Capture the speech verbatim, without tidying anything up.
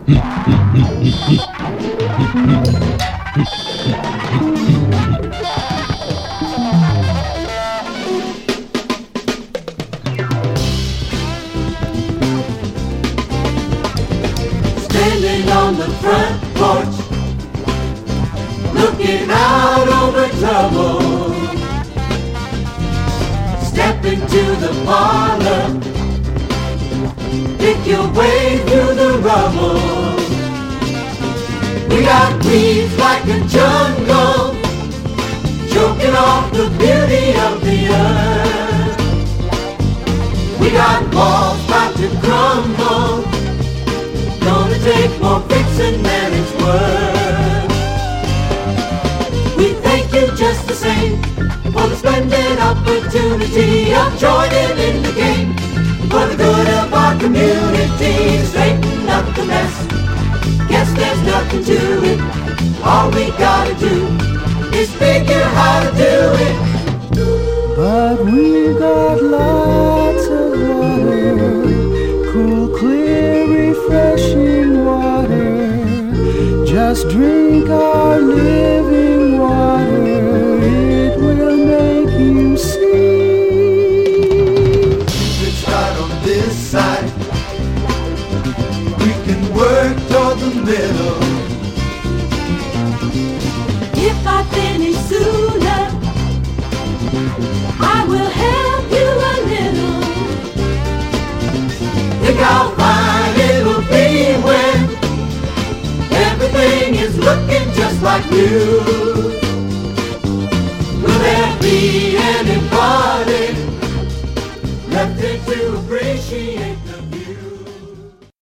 Standing on the front porch, looking out over trouble. Step into the parlor, pick your way through the rubble. We got weeds like a jungle, choking off the beauty of the earth. We got walls about to crumble, gonna take more fixing than it's worth. We thank you just the same for the splendid opportunity of joining in the game for the good of our community. Straighten up the mess, guess there's nothing to it. All we gotta do is figure how to do it. But we got lots of water, cool, clear, refreshing water. Just drink our living water, it will make you see. We start on this side, we can work toward the middle. If I finish sooner, I will help you a little. Think how fine it'll be when everything is looking just like new.